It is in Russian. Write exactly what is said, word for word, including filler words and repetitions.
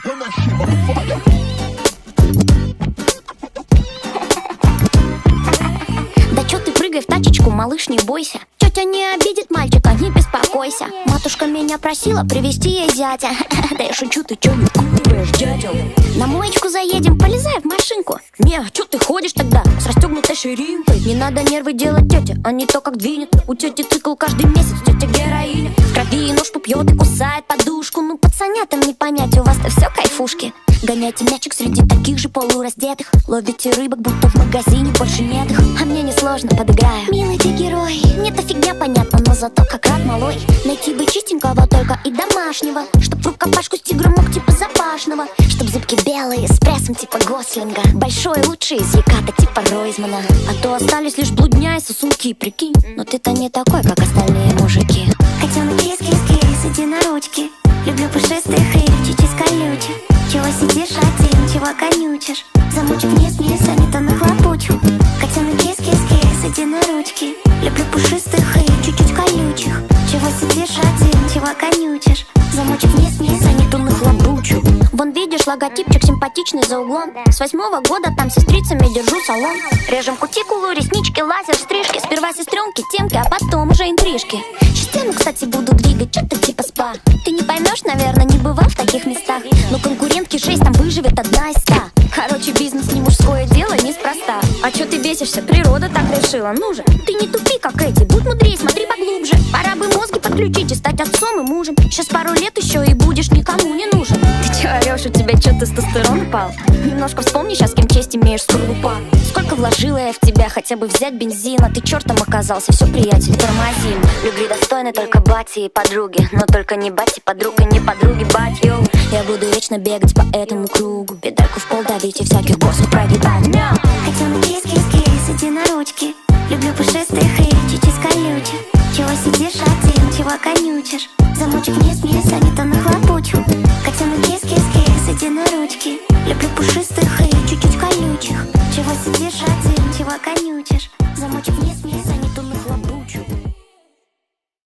Да чё ты прыгай в тачечку, малыш, не бойся. Тётя не обидит мальчика, не беспокойся. Матушка меня просила привезти ей зятя. Да я шучу, ты чё не куриваешь, дядя? На моечку заедем, полезай в машинку. Не, а чё ты ходишь тогда с расстёгнутой ширинкой? Не надо нервы делать тёте, а не то как двинет. У тёти цикл каждый месяц, тётя героиня. В крови ножку пьёт и кусает подушку. Ну пацанятам не понять, у вас-то всё кайфушки. Гоняйте мячик среди таких же полураздетых. Ловите рыбок, будто в магазине больше нет их. А мне несложно, подыграю. Милый ты герой, мне-то фигня понятна, но зато как рад малой. Найти бы чистенького только и домашнего, чтоб в рукопашку с тигром мог типа Запашного. Чтоб зубки белые, с прессом типа Гослинга. Большой лучший из Яката типа Ройзмана. А то остались лишь блудня и сосунки, прикинь. Но ты-то не такой, как остальные мужики. Котенок, кис-кис-кис, иди на ручки. Люблю пушистых и чуть-чуть колючих. Чего сидишь один, чего конючишь? Замочек вниз-вниз, а не то нахлопочу. Котенок, кис-кис-кис, иди на ручки. Люблю пушистых и чуть-чуть колючих. Чего сидишь один, чего конючишь? Замочек вниз-вниз, а не то нахлопочу. Вон видишь, логотипчик симпатичный за углом. С восьмого года там сестрицами держу салон. Режем кутикулу, реснички, лазер, стрижки. Сперва сестренки, темки, а потом уже интрижки. Частями, кстати, буду двигать, что-то типа спа. Ты не поймешь, наверное, не бывал в таких местах. Но конкурентки шесть, там выживет одна из ста. Короче, бизнес не мужское дело, неспроста. А чё ты бесишься? Природа так решила. Ну же, ты не тупи, как эти. Будь мудрее, смотри поглубже. Пора бы мозги подключить и стать отцом и мужем. Сейчас пару лет еще и будешь никому не нужен. Ты чё орёшь, у тебя чё тестостерон упал? Немножко вспомни сейчас, кем честь имеешь, скорлупа. Сколько вложила я в тебя, хотя бы взять бензин. А ты чертом оказался, все, приятель, тормозим. Любви достойны только бати и подруги. Но только не бати, подруг и не подруги, бать, йоу. Я буду вечно бегать по этому кругу. Педальку в пол давить и всяких боссов прогибать. Котенок, кис-кис-кис, иди на ручки. Люблю пушистых и чуть-чуть колючих. Чего сидишь один, чего конючишь? Замочек вниз-вниз, а не то нахлопочу. Котенок, кис-кис-кис, иди на ручки. Люблю пушистых и чуть-чуть колючих. Чего сидишь один, чего конючишь? Замочек вниз.